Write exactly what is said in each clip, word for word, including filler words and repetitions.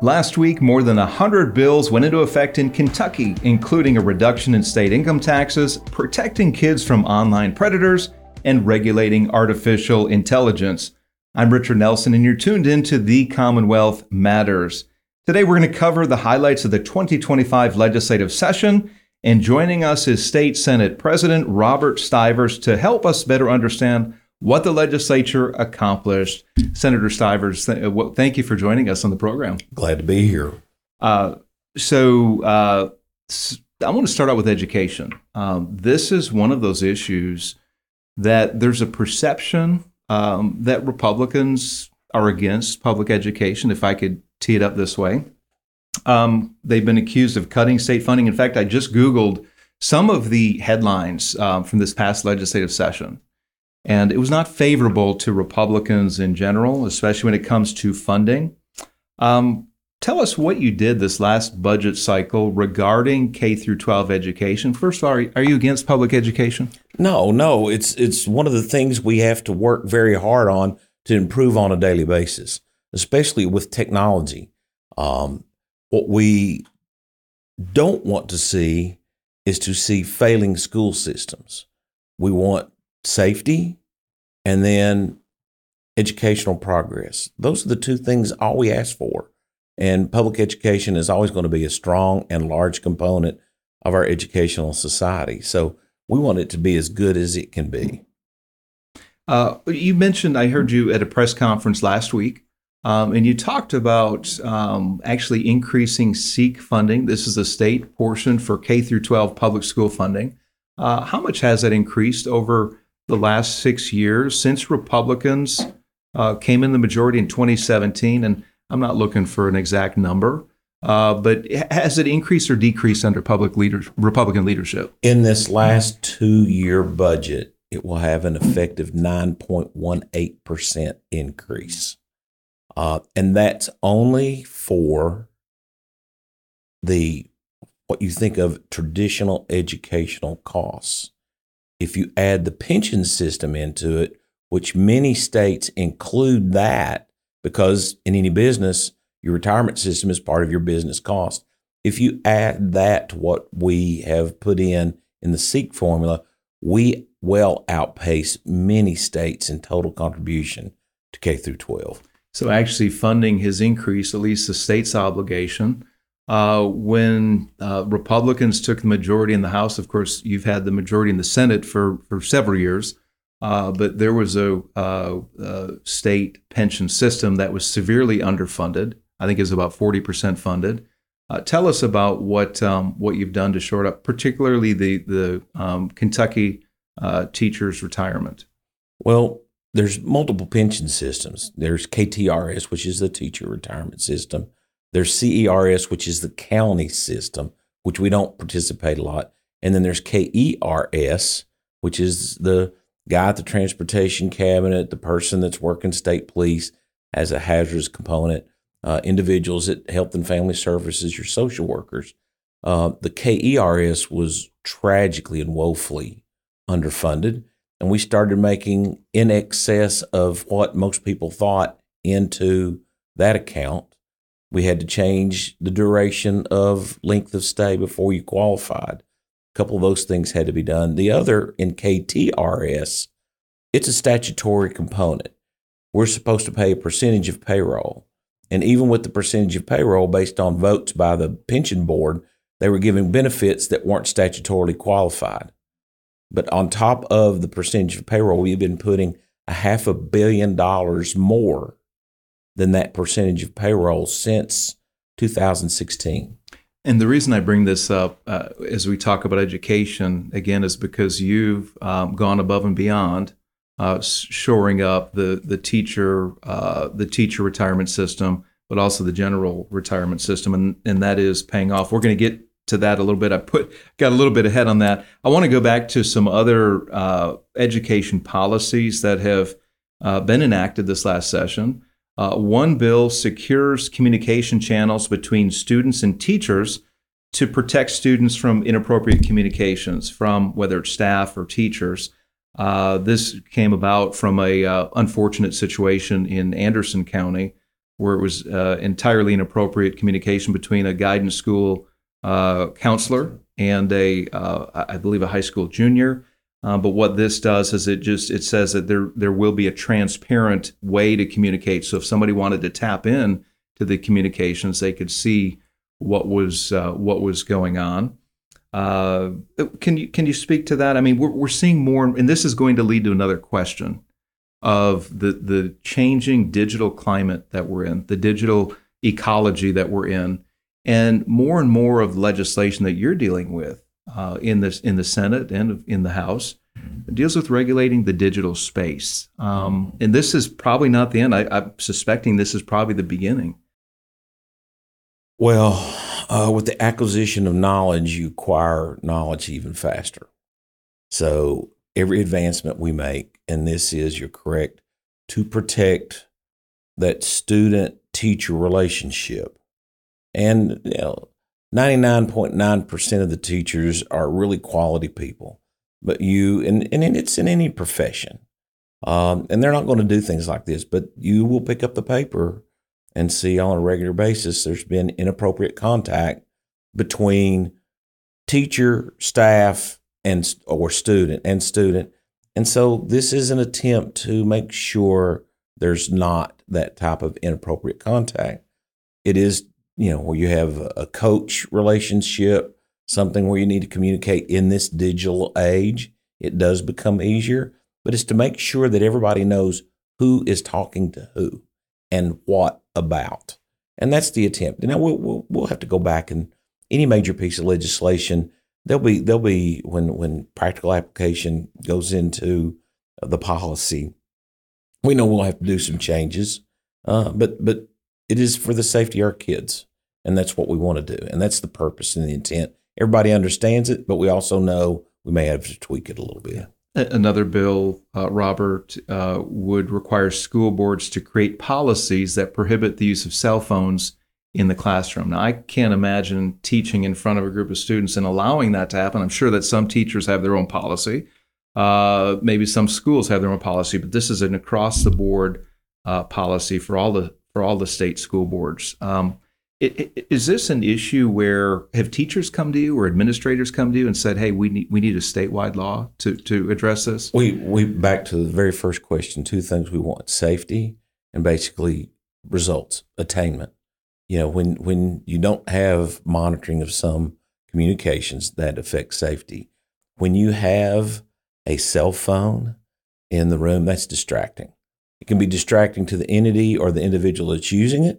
Last week, more than one hundred bills went into effect in Kentucky, including a reduction in state income taxes, protecting kids from online predators, and regulating artificial intelligence. I'm Richard Nelson, and you're tuned in to The Commonwealth Matters. Today, we're going to cover the highlights of the twenty twenty-five legislative session, and joining us is State Senate President Robert Stivers to help us better understand what the legislature accomplished. Senator Stivers, th- well, thank you for joining us on the program. Glad to be here. Uh, so uh, I want to start out with education. Um, this is one of those issues that there's a perception um, that Republicans are against public education, if I could tee it up this way. Um, they've been accused of cutting state funding. In fact, I just Googled some of the headlines um, from this past legislative session. And it was not favorable to Republicans in general, especially when it comes to funding. Um, tell us what you did this last budget cycle regarding K through twelve education. First of all, are, are you against public education? No, no. It's it's one of the things we have to work very hard on to improve on a daily basis, especially with technology. Um, what we don't want to see is to see failing school systems. We want safety, and then educational progress. Those are the two things all we ask for. And public education is always going to be a strong and large component of our educational society. So we want it to be as good as it can be. Uh, you mentioned, I heard you at a press conference last week, um, and you talked about um, actually increasing SEEK funding. This is the state portion for K through twelve public school funding. Uh, how much has that increased over the last six years since Republicans uh, came in the majority in twenty seventeen? And I'm not looking for an exact number, uh, but has it increased or decreased under public leader, Republican leadership? In this last two-year budget, it will have an effective nine point one eight percent increase. Uh, and that's only for the what you think of traditional educational costs. If you add the pension system into it, which many states include that, because in any business, your retirement system is part of your business cost. If you add that to what we have put in in the SEEK formula, we well outpace many states in total contribution to K through twelve. So actually funding has increased, at least the state's obligation. Uh, when uh, Republicans took the majority in the House, of course, you've had the majority in the Senate for, for several years, uh, but there was a, uh, a state pension system that was severely underfunded. I think it was about forty percent funded. Uh, tell us about what um, what you've done to shore up, particularly the, the um, Kentucky uh, teachers' retirement. Well, there's multiple pension systems. There's K T R S, which is the teacher retirement system. There's C E R S, which is the county system, which we don't participate a lot. And then there's K E R S, which is the guy at the transportation cabinet, the person that's working state police as a hazardous component, uh, individuals at Health and Family Services, your social workers. Uh, the K E R S was tragically and woefully underfunded. And we started making in excess of what most people thought into that account. We had to change the duration of length of stay before you qualified. A couple of those things had to be done. The other, in K T R S, it's a statutory component. We're supposed to pay a percentage of payroll. And even with the percentage of payroll based on votes by the pension board, they were giving benefits that weren't statutorily qualified. But on top of the percentage of payroll, we've been putting a half a billion dollars more than that percentage of payroll since two thousand sixteen. And the reason I bring this up uh, as we talk about education, again, is because you've um, gone above and beyond uh, shoring up the the teacher uh, the teacher retirement system, but also the general retirement system, and, and that is paying off. We're going to get to that a little bit. I put got a little bit ahead on that. I want to go back to some other uh, education policies that have uh, been enacted this last session. Uh, one bill secures communication channels between students and teachers to protect students from inappropriate communications from whether it's staff or teachers. Uh, this came about from a uh, unfortunate situation in Anderson County where it was uh, entirely inappropriate communication between a guidance school uh, counselor and a, uh, I believe, a high school junior. Uh, but what this does is it just it says that there there will be a transparent way to communicate. So if somebody wanted to tap in to the communications, they could see what was uh, what was going on. Uh, can you can you speak to that? I mean, we're we're seeing more, and this is going to lead to another question of the the changing digital climate that we're in, the digital ecology that we're in, and more and more of legislation that you're dealing with uh, in this in the Senate and in the House deals with regulating the digital space. Um, and this is probably not the end. I, I'm suspecting this is probably the beginning. Well, uh, with the acquisition of knowledge, you acquire knowledge even faster. So every advancement we make, and this is, you're correct, to protect that student-teacher relationship. And you know, ninety-nine point nine percent of the teachers are really quality people. But you, and, and it's in any profession, um, and they're not going to do things like this, but you will pick up the paper and see on a regular basis there's been inappropriate contact between teacher, staff, and or student and student. And so this is an attempt to make sure there's not that type of inappropriate contact. It is, you know, where you have a coach relationship, something where you need to communicate in this digital age. It does become easier, but it's to make sure that everybody knows who is talking to who and what about. And that's the attempt. Now we'll, we'll, we'll have to go back, and any major piece of legislation, there'll be, there'll be when, when practical application goes into the policy, we know we'll have to do some changes, uh, but, but it is for the safety of our kids. And that's what we want to do. And that's the purpose and the intent. Everybody understands it, but we also know we may have to tweak it a little bit. Another bill, uh, Robert, uh, would require school boards to create policies that prohibit the use of cell phones in the classroom. Now, I can't imagine teaching in front of a group of students and allowing that to happen. I'm sure that some teachers have their own policy. Uh, maybe some schools have their own policy, but this is an across-the-board uh, policy for all the for all the state school boards. Um, It, it, is this an issue where have teachers come to you or administrators come to you and said, "Hey, we need we need a statewide law to to address this"? We we back to the very first question. Two things we want: safety and basically results, attainment. You know, when when you don't have monitoring of some communications, that affects safety. When you have a cell phone in the room, that's distracting. It can be distracting to the entity or the individual that's using it,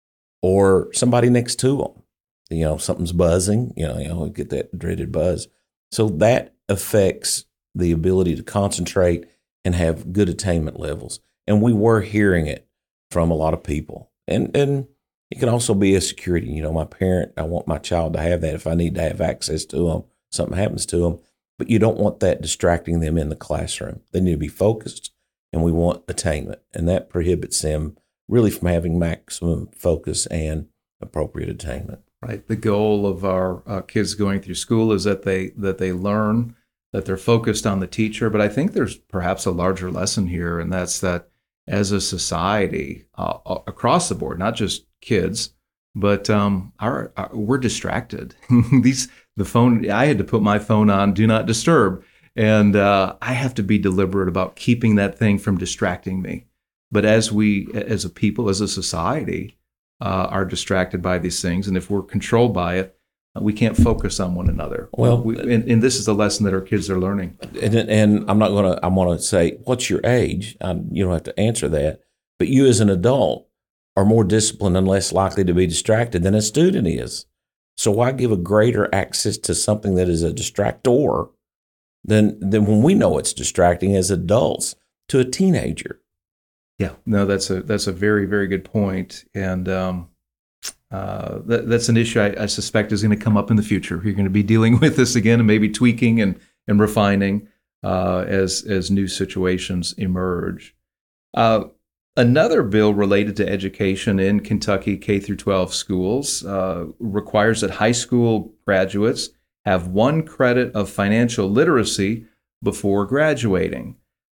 or somebody next to them. You know, something's buzzing, you know, you know, get that dreaded buzz. So that affects the ability to concentrate and have good attainment levels. And we were hearing it from a lot of people. And and it can also be a security. You know, my parent, I want my child to have that if I need to have access to them, something happens to them. But you don't want that distracting them in the classroom. They need to be focused, and we want attainment. And that prohibits them really from having maximum focus and appropriate attainment. Right. The goal of our uh, kids going through school is that they that they learn, that they're focused on the teacher. But I think there's perhaps a larger lesson here, and that's that as a society uh, across the board, not just kids, but um, our, our we're distracted. These the phone. I had to put my phone on do not disturb, and uh, I have to be deliberate about keeping that thing from distracting me. But as we, as a people, as a society, uh, are distracted by these things, and if we're controlled by it, uh, we can't focus on one another. Well, we, and, and this is the lesson that our kids are learning. And, and I'm not going to. I want to say, what's your age? Um, you don't have to answer that. But you, as an adult, are more disciplined and less likely to be distracted than a student is. So why give a greater access to something that is a distractor than than when we know it's distracting as adults to a teenager? Yeah, no, that's a that's a very, very good point. And um, uh, that, that's an issue I, I suspect is going to come up in the future. You're going to be dealing with this again and maybe tweaking and, and refining uh, as, as new situations emerge. Uh, another bill related to education in Kentucky K through twelve schools uh, requires that high school graduates have one credit of financial literacy before graduating.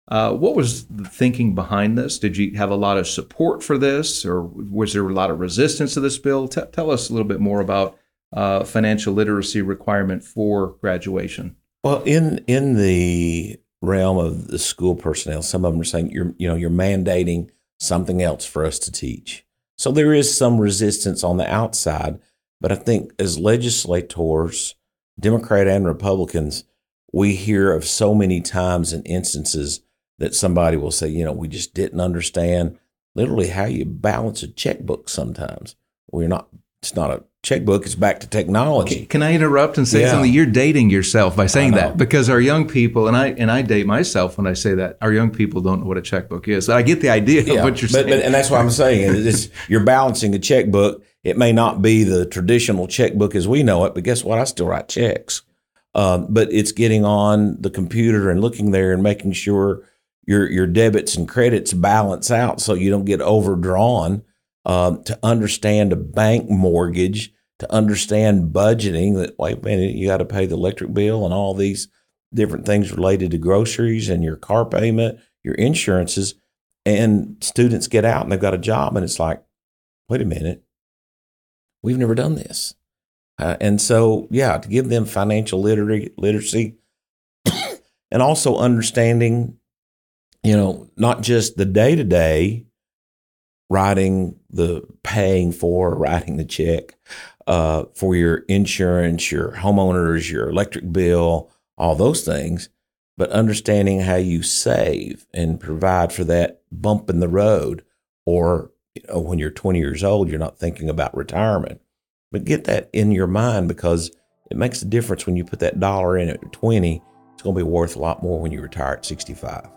Uh, what was the thinking behind this? Did you have a lot of support for this, or was there a lot of resistance to this bill? T- tell us a little bit more about uh, financial literacy requirement for graduation. Well, in in the realm of the school personnel, some of them are saying you're you know you're mandating something else for us to teach. So there is some resistance on the outside, but I think as legislators, Democrat and Republicans, we hear of so many times and instances that somebody will say, you know, we just didn't understand literally how you balance a checkbook sometimes. We're not, it's not a checkbook, it's back to technology. Can I interrupt and say Yeah. something? You're dating yourself by saying I know. that, because our young people, and I and I date myself when I say that, our young people don't know what a checkbook is. I get the idea Yeah, of what you're but, saying. but and that's what I'm saying. It's, you're balancing a checkbook. It may not be the traditional checkbook as we know it, but guess what? I still write checks. Um, but it's getting on the computer and looking there and making sure your your debits and credits balance out so you don't get overdrawn. Um, to understand a bank mortgage, to understand budgeting, that wait a minute, you got to pay the electric bill and all these different things related to groceries and your car payment, your insurances. And students get out and they've got a job and it's like, wait a minute, we've never done this. Uh, and so, yeah, to give them financial literary, literacy and also understanding, you know, not just the day-to-day writing the paying for, writing the check uh, for your insurance, your homeowners, your electric bill, all those things, but understanding how you save and provide for that bump in the road, or you know, when you're twenty years old, you're not thinking about retirement. But get that in your mind, because it makes a difference when you put that dollar in at twenty. It's going to be worth a lot more when you retire at sixty-five.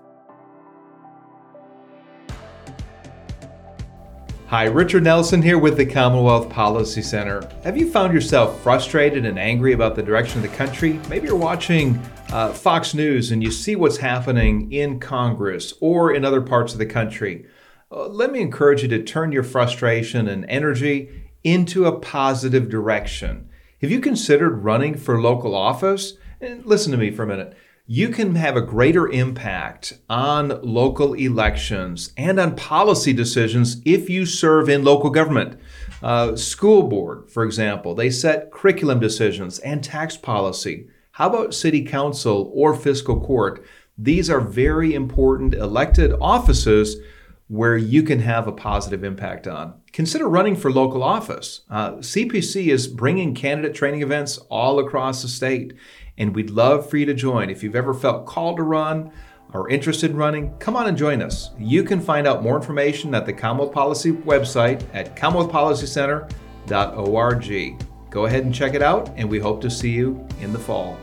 Hi, Richard Nelson here with the Commonwealth Policy Center. Have you found yourself frustrated and angry about the direction of the country? Maybe you're watching uh, Fox News and you see what's happening in Congress or in other parts of the country. Uh, let me encourage you to turn your frustration and energy into a positive direction. Have you considered running for local office? And listen to me for a minute. You can have a greater impact on local elections and on policy decisions if you serve in local government. Uh, school board, for example, they set curriculum decisions and tax policy. How about city council or fiscal court? These are very important elected offices where you can have a positive impact on. Consider running for local office. Uh, C P C is bringing candidate training events all across the state, and we'd love for you to join. If you've ever felt called to run or interested in running, come on and join us. You can find out more information at the Commonwealth Policy website at commonwealth policy center dot org. Go ahead and check it out, and we hope to see you in the fall.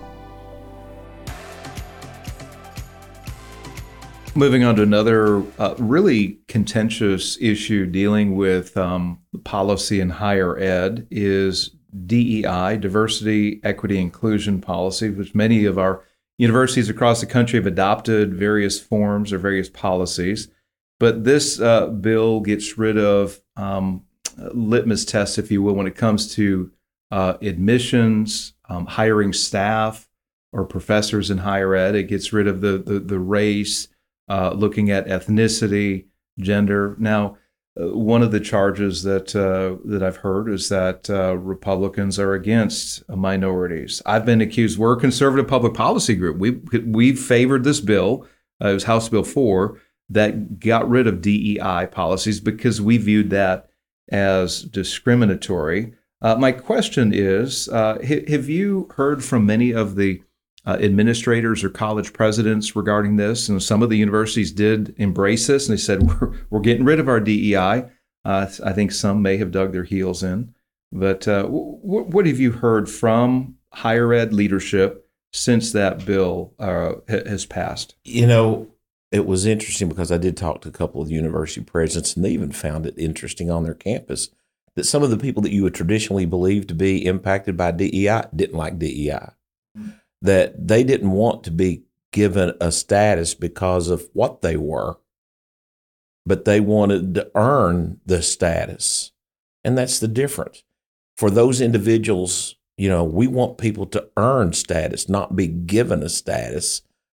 Moving on to another uh, really contentious issue dealing with um, policy in higher ed is D E I, Diversity, Equity, Inclusion Policy, which many of our universities across the country have adopted various forms or various policies. But this uh, bill gets rid of um, litmus tests, if you will, when it comes to uh, admissions, um, hiring staff or professors in higher ed. It gets rid of the the, the race, Uh, looking at ethnicity, gender. Now, uh, one of the charges that uh, that I've heard is that uh, Republicans are against minorities. I've been accused. We're a conservative public policy group. We we favored this bill. Uh, it was House Bill four that got rid of D E I policies because we viewed that as discriminatory. Uh, my question is: uh, ha- Have you heard from many of the Uh, administrators or college presidents regarding this? And some of the universities did embrace this, and they said, we're, we're getting rid of our D E I. Uh, I think some may have dug their heels in. But uh, w- what have you heard from higher ed leadership since that bill uh, ha- has passed? You know, it was interesting because I did talk to a couple of university presidents, and they even found it interesting on their campus that some of the people that you would traditionally believe to be impacted by D E I didn't like D E I. That they didn't want to be given a status because of what they were, but they wanted to earn the status. And that's the difference. For those individuals, you know, we want people to earn status, not be given a status.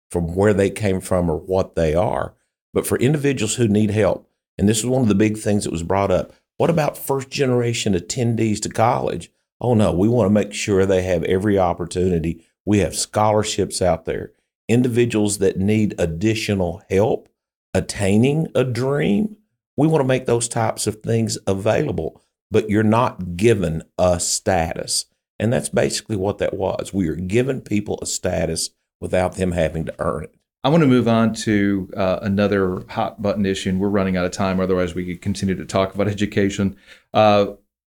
from where they came from or what they are. But for individuals who need help, and this is one of the big things that was brought up, what about first generation attendees to college? Oh no, we want to make sure they have every opportunity. We have scholarships out there. Individuals that need additional help attaining a dream, we want to make those types of things available, but you're not given a status. And that's basically what that was. We are giving people a status without them having to earn it. I want to move on to uh, another hot button issue, and we're running out of time. Otherwise, we could continue to talk about education. Uh,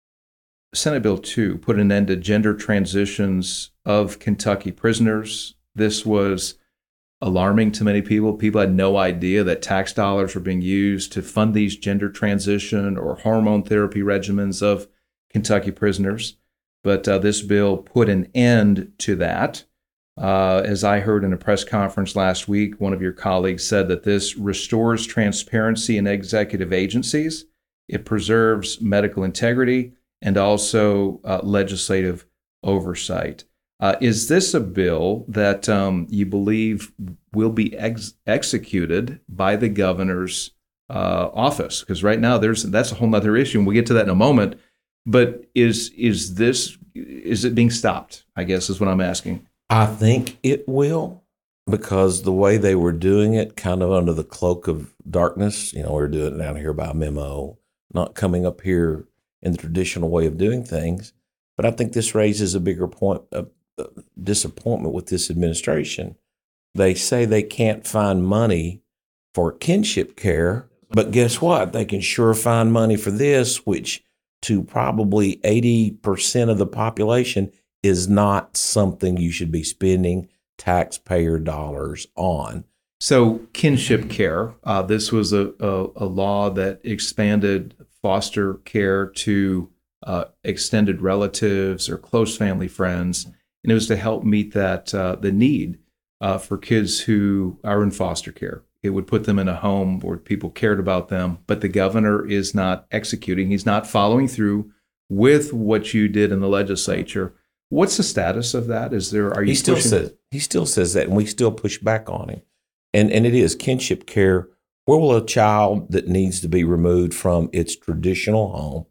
Senate Bill two put an end to gender transitions of Kentucky prisoners. This was alarming to many people. People had no idea that tax dollars were being used to fund these gender transition or hormone therapy regimens of Kentucky prisoners. But uh, this bill put an end to that. Uh, as I heard in a press conference last week, one of your colleagues said that this restores transparency in executive agencies. It preserves medical integrity and also uh, legislative oversight. Uh, is this a bill that um, you believe will be ex- executed by the governor's uh, office? Because right now, there's that's a whole other issue, and we'll get to that in a moment. But is is this is it being stopped? I guess is what I'm asking. I think it will, because the way they were doing it, kind of under the cloak of darkness, you know, we're doing it down here by memo, not coming up here in the traditional way of doing things. But I think this raises a bigger point of disappointment with this administration. They say they can't find money for kinship care, but guess what? They can sure find money for this, which to probably eighty percent of the population is not something you should be spending taxpayer dollars on. So kinship care, uh, this was a, a, a law that expanded foster care to uh, extended relatives or close family friends, and it was to help meet that uh, the need uh, for kids who are in foster care. It would put them in a home where people cared about them, but the governor is not executing. He's not following through with what you did in the legislature. What's the status of that? Is there, are you he still pushing? says he still says that, and we still push back on him. And and it is kinship care. Where will a child that needs to be removed from its traditional home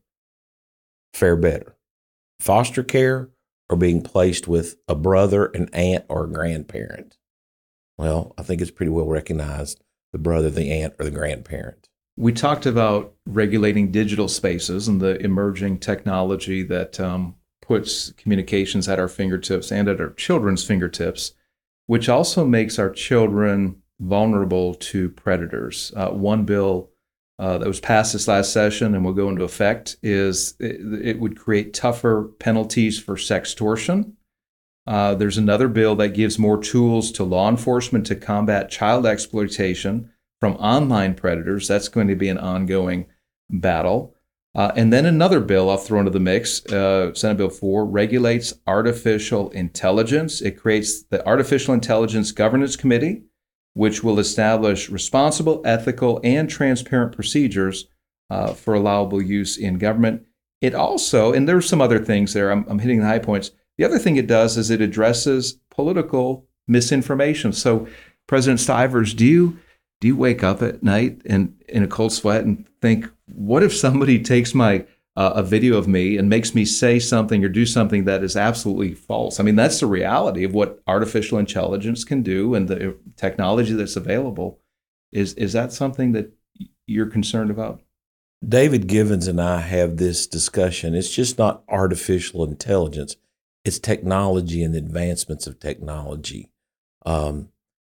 fare better? Foster care or being placed with a brother, an aunt, or a grandparent? Well, I think it's pretty well recognized, the brother, the aunt, or the grandparent. We talked about regulating digital spaces and the emerging technology that um, puts communications at our fingertips and at our children's fingertips, which also makes our children vulnerable to predators. Uh, one bill uh, that was passed this last session and will go into effect is it, it would create tougher penalties for sextortion. Uh, there's another bill that gives more tools to law enforcement to combat child exploitation from online predators. That's going to be an ongoing battle. Uh, and then another bill I'll throw into the mix, uh, Senate Bill four, regulates artificial intelligence. It creates the Artificial Intelligence Governance Committee, which will establish responsible, ethical, and transparent procedures uh, for allowable use in government. It also, and there's some other things there, I'm, I'm hitting the high points. The other thing it does is it addresses political misinformation. So, President Stivers, do you do you wake up at night and in a cold sweat and think, what if somebody takes my uh, a video of me and makes me say something or do something that is absolutely false? I mean, that's the reality of what artificial intelligence can do and the technology that's available. Is is that something that you're concerned about? David Givens and I have this discussion. It's just not artificial intelligence. It's technology and advancements of technology. Um,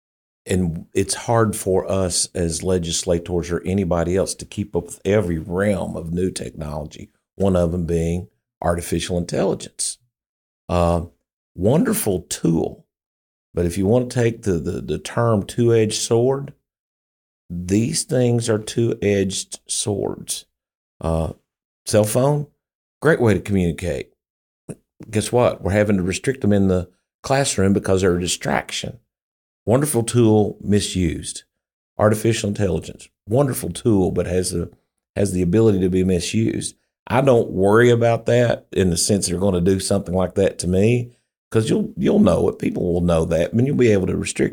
and it's hard for us as legislators or anybody else to keep up with every realm of new technology, one of them being artificial intelligence. Uh, wonderful tool, but if you want to take the, the, the term two-edged sword, these things are two-edged swords. Uh, cell phone, great way to communicate. Guess what? We're having to restrict them in the classroom because they're a distraction. Wonderful tool, misused. Artificial intelligence, wonderful tool, but has the has the ability to be misused. I don't worry about that in the sense they're going to do something like that to me, because you'll you'll know it. People will know that, and you'll be able to restrict it.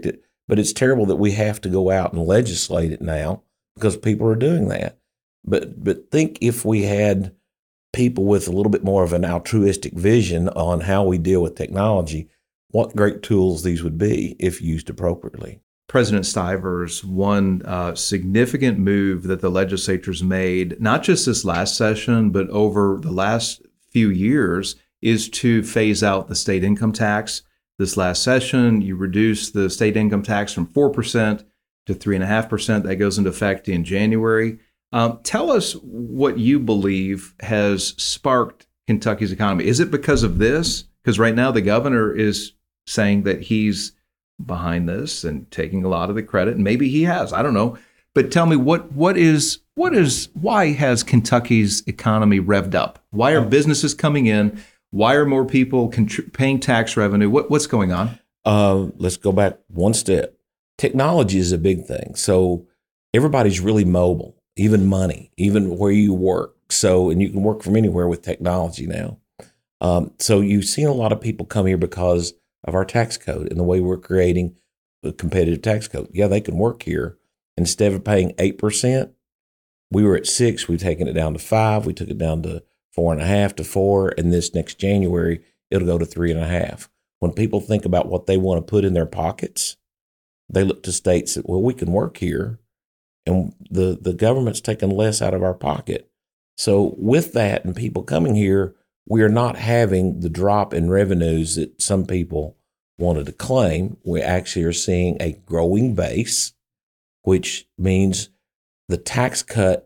But it's terrible that we have to go out and legislate it now because people are doing that. But but think if we had people with a little bit more of an altruistic vision on how we deal with technology, what great tools these would be if used appropriately. President Stivers, one uh, significant move that the legislature's made, not just this last session, but over the last few years, is to phase out the state income tax. This last session, you reduced the state income tax from four percent to three point five percent. That goes into effect in January. Um, tell us what you believe has sparked Kentucky's economy. Is it because of this? Because right now the governor is saying that he's behind this and taking a lot of the credit, and maybe he has. I don't know. But tell me, what what is what is why has Kentucky's economy revved up? Why are businesses coming in? Why are more people contr- paying tax revenue? What what's going on? Uh, let's go back one step. Technology is a big thing. So everybody's really mobile, even money, even where you work. So, and you can work from anywhere with technology now. Um, so you've seen a lot of people come here because of our tax code and the way we're creating a competitive tax code. Yeah, they can work here. Instead of paying eight percent, we were at six. We've taken it down to five. We took it down to four and a half to four. And this next January, it'll go to three and a half. When people think about what they want to put in their pockets, they look to states that, well, we can work here and the, the government's taking less out of our pocket. So with that and people coming here, we are not having the drop in revenues that some people wanted to claim. We actually are seeing a growing base, which means the tax cut,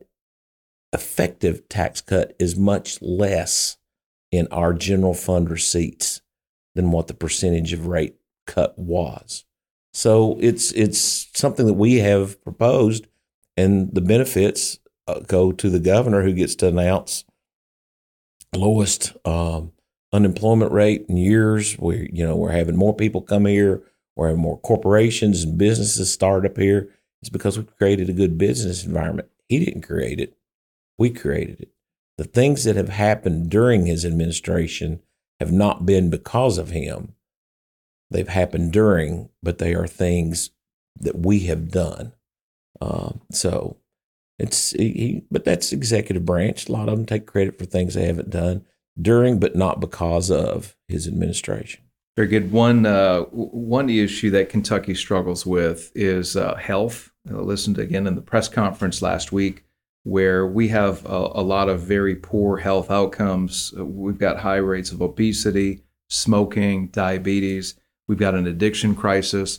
effective tax cut, is much less in our general fund receipts than what the percentage of rate cut was. So it's it's something that we have proposed, and the benefits uh, go to the governor, who gets to announce lowest um, unemployment rate in years. We, you know, we're having more people come here. We're having more corporations and businesses start up here. It's because we created a good business environment. He didn't create it. We created it. The things that have happened during his administration have not been because of him. They've happened during, but they are things that we have done. Um, so it's, he, but that's executive branch. A lot of them take credit for things they haven't done during, but not because of his administration. Very good. One uh, one issue that Kentucky struggles with is uh, health. I listened again in the press conference last week, where we have a, a lot of very poor health outcomes. We've got high rates of obesity, smoking, diabetes. We've got an addiction crisis.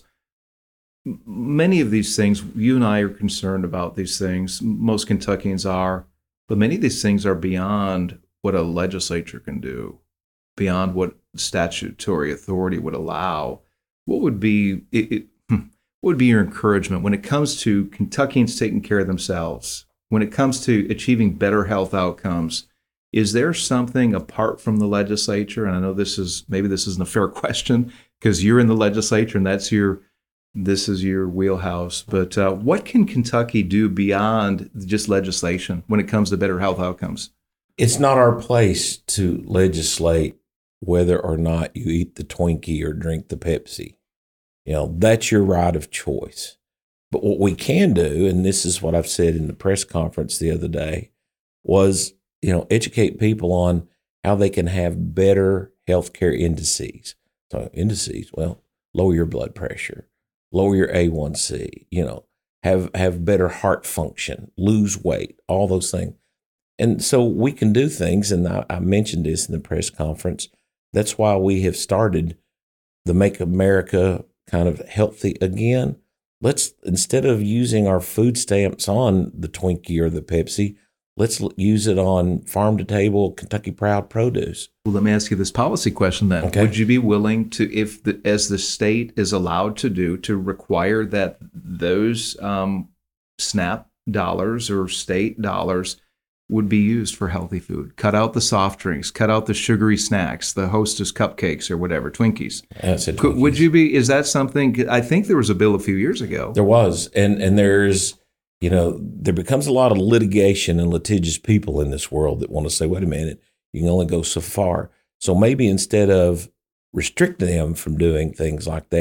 Many of these things, you and I are concerned about these things. Most Kentuckians are, but many of these things are beyond what a legislature can do, beyond what statutory authority would allow. What would be it, it, what would be your encouragement when it comes to Kentuckians taking care of themselves, when it comes to achieving better health outcomes? Is there something apart from the legislature? And I know this is, maybe this isn't a fair question because you're in the legislature and that's your, this is your wheelhouse. But uh, what can Kentucky do beyond just legislation when it comes to better health outcomes? It's not our place to legislate whether or not you eat the Twinkie or drink the Pepsi. You know, that's your right of choice. But what we can do, and this is what I've said in the press conference the other day, was, you know, educate people on how they can have better healthcare indices. So indices, well, lower your blood pressure, lower your A one C, you know, have, have better heart function, lose weight, all those things. And so we can do things, and I, I mentioned this in the press conference. That's why we have started the Make America kind of healthy again. Let's, instead of using our food stamps on the Twinkie or the Pepsi, let's use it on farm to table Kentucky Proud produce. Well, let me ask you this policy question then. Okay. Would you be willing to, if the, as the state is allowed to do, to require that those um, SNAP dollars or state dollars would be used for healthy food? Cut out the soft drinks, cut out the sugary snacks, the Hostess cupcakes or whatever, Twinkies. That's it. Could, would you be, is that something, I think there was a bill a few years ago. There was, and and there's, you know, there becomes a lot of litigation and litigious people in this world that want to say, wait a minute, you can only go so far. So maybe instead of restricting them from doing things like that,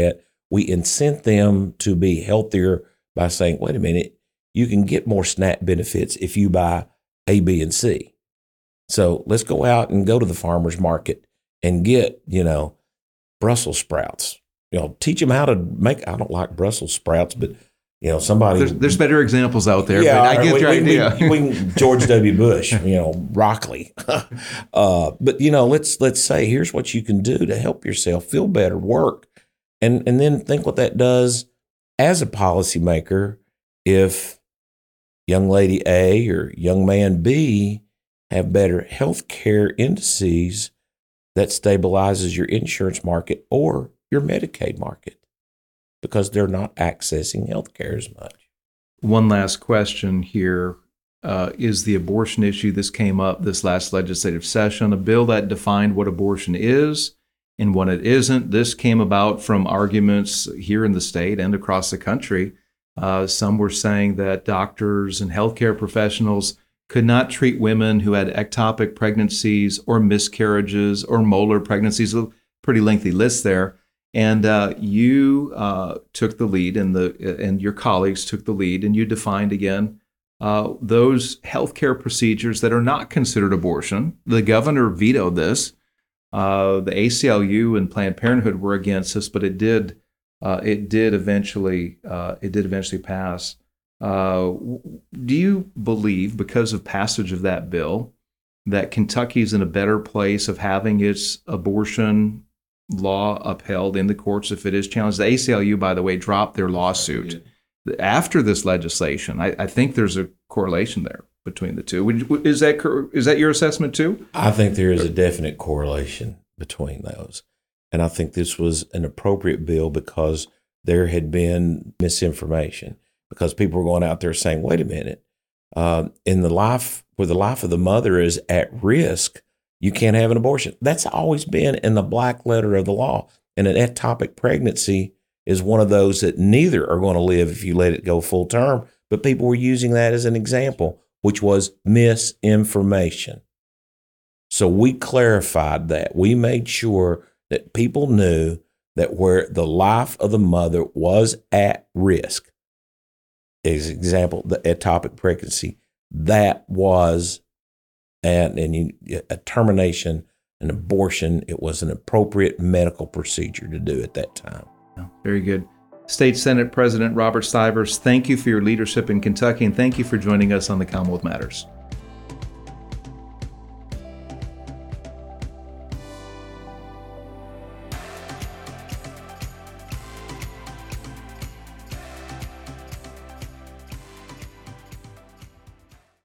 we incent them to be healthier by saying, wait a minute, you can get more SNAP benefits if you buy A, B, and C. So let's go out and go to the farmer's market and get, you know, Brussels sprouts. You know, teach them how to make, I don't like Brussels sprouts, but, you know, somebody. There's, there's better examples out there, yeah, but I get we, your we, idea. We, we, George W. Bush, you know, broccoli. uh, but, you know, let's let's say, here's what you can do to help yourself feel better, work. And, and then think what that does as a policymaker if young lady A or young man B have better health care indices that stabilizes your insurance market or your Medicaid market because they're not accessing health care as much. One last question here uh, is the abortion issue. This came up this last legislative session, a bill that defined what abortion is and what it isn't. This came about from arguments here in the state and across the country. Uh, some were saying that doctors and healthcare professionals could not treat women who had ectopic pregnancies or miscarriages or molar pregnancies, a pretty lengthy list there. And uh, you uh, took the lead, and the and your colleagues took the lead, and you defined again uh, those healthcare procedures that are not considered abortion. The governor vetoed this. Uh, the A C L U and Planned Parenthood were against this, but it did uh, it did eventually uh, it did eventually pass. Uh, do you believe, because of passage of that bill, that Kentucky's in a better place of having its abortion law upheld in the courts if it is challenged? The A C L U, by the way, dropped their lawsuit after this legislation. I, I think there's a correlation there between the two. Would, is that is that your assessment too? I think there is a definite correlation between those. And I think this was an appropriate bill because there had been misinformation. Because people were going out there saying, wait a minute, uh, in the life where the life of the mother is at risk, you can't have an abortion. That's always been in the black letter of the law. And an ectopic pregnancy is one of those that neither are going to live if you let it go full term. But people were using that as an example, which was misinformation. So we clarified that. We made sure that people knew that where the life of the mother was at risk, as example, the ectopic pregnancy, that was an, an, a termination, an abortion. It was an appropriate medical procedure to do at that time. Very good. State Senate President Robert Stivers, thank you for your leadership in Kentucky, and thank you for joining us on the Commonwealth Matters.